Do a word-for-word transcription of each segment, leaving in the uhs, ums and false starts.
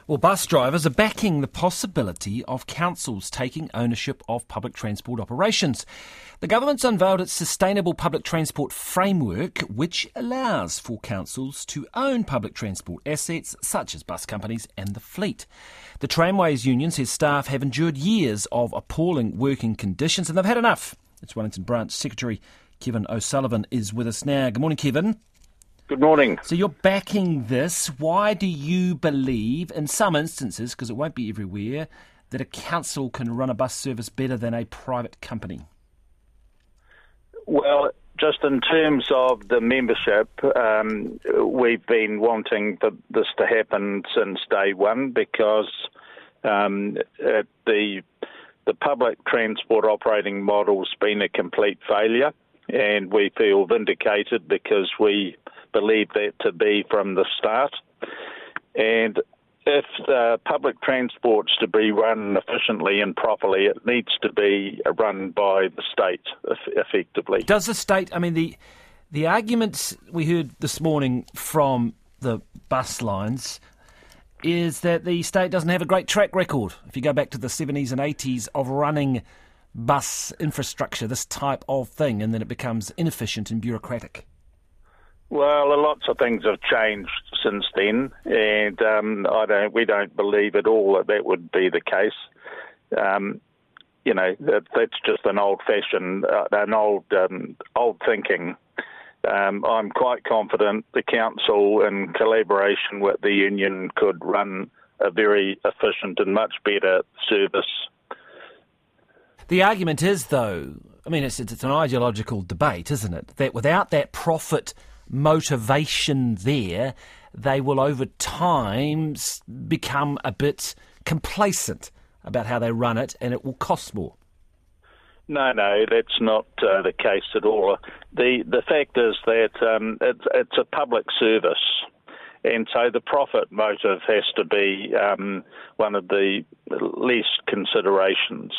Well, bus drivers are backing the possibility of councils taking ownership of public transport operations. The government's unveiled its Sustainable Public Transport Framework, which allows for councils to own public transport assets such as bus companies and the fleet. The Tramways Union says staff have endured years of appalling working conditions and they've had enough. Its Wellington Branch Secretary Kevin O'Sullivan is with us now. Good morning, Kevin. Good morning. So you're backing this. Why do you believe, in some instances, because it won't be everywhere, that a council can run a bus service better than a private company? Well, just in terms of the membership, um, we've been wanting for this to happen since day one because um, it, the the public transport operating model's been a complete failure, and we feel vindicated because we believe that to be from the start. And if uh, public transport's to be run efficiently and properly, it needs to be run by the state effectively. Does the state, I mean, the the arguments we heard this morning from the bus lines is that the state doesn't have a great track record, if you go back to the seventies and eighties, of running bus infrastructure, this type of thing, and then it becomes inefficient and bureaucratic. Well, lots of things have changed since then, and um, I don't. We don't believe at all that that would be the case. Um, you know, that, that's just an old-fashioned, uh, an old, um, old thinking. Um, I'm quite confident the council, in collaboration with the union, could run a very efficient and much better service. The argument is, though, I mean, it's, it's an ideological debate, isn't it? That without that profit motivation there, they will over time become a bit complacent about how they run it, and it will cost more. No, no, that's not uh, the case at all. The the fact is that um, it's, it's a public service, and so the profit motive has to be um, one of the least considerations.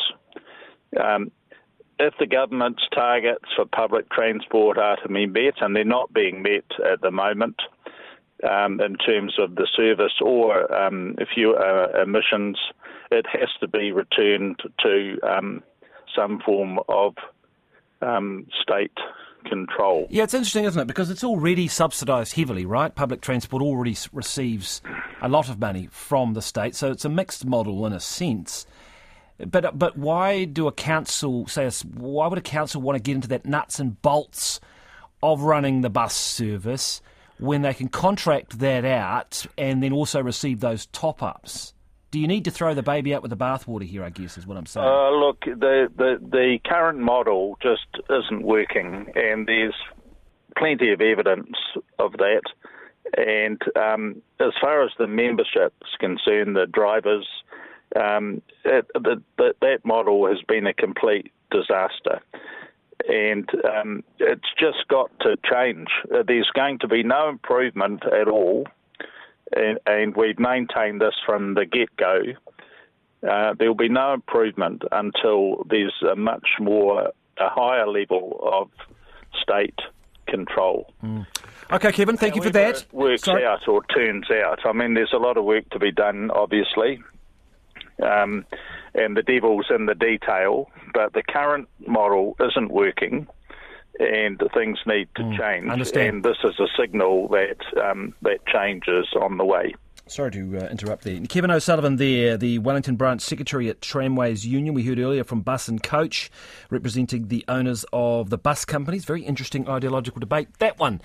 Um, If the government's targets for public transport are to be met, and they're not being met at the moment um, in terms of the service or um, if you uh, emissions, it has to be returned to um, some form of um, state control. Yeah, it's interesting, isn't it? Because it's already subsidised heavily, right? Public transport already receives a lot of money from the state, so it's a mixed model in a sense. But but why do a council say? Why would a council want to get into that nuts and bolts of running the bus service when they can contract that out and then also receive those top ups? Do you need to throw the baby out with the bathwater here? I guess is what I'm saying. Uh, look, the, the the current model just isn't working, and there's plenty of evidence of that. And um, as far as the membership is concerned, the drivers. Um, it, the, the, that model has been a complete disaster, and um, it's just got to change. Uh, there's going to be no improvement at all, and, and we've maintained this from the get-go. Uh, there will be no improvement until there's a much more, a higher level of state control. Mm. Okay, Kevin, thank However you for that. It works Sorry. out or turns out. I mean, there's a lot of work to be done, obviously. Um, and the devil's in the detail, but the current model isn't working, and things need to mm, change. Understand. And this is a signal that um, that change is on the way. Sorry to uh, interrupt there. Kevin O'Sullivan there, the Wellington Branch Secretary at Tramways Union. We heard earlier from Bus and Coach, representing the owners of the bus companies. Very interesting ideological debate, that one.